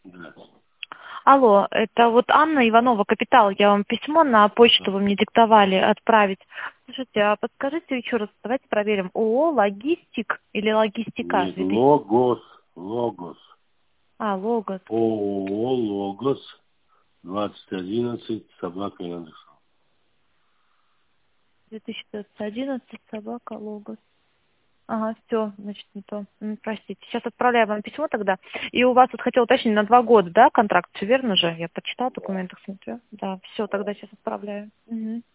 Да. Алло, это вот Анна Иванова, Капитал. Я вам письмо на почту вы мне диктовали отправить. Слушайте, а подскажите еще раз, давайте проверим. ООО «Логистик» или «Логистика» Нет, 2000? Логос. Логос. ООО Логос 2011 собака Яндекс. 2011, собака, Логос. Ага, все, значит, не то. Простите. Сейчас отправляю вам письмо тогда. И у вас, вот хотел уточнить, на 2 года, да, контракт? Все верно же? Я почитала в Да. документах, смотрю. Да, все, тогда сейчас отправляю. Мгм.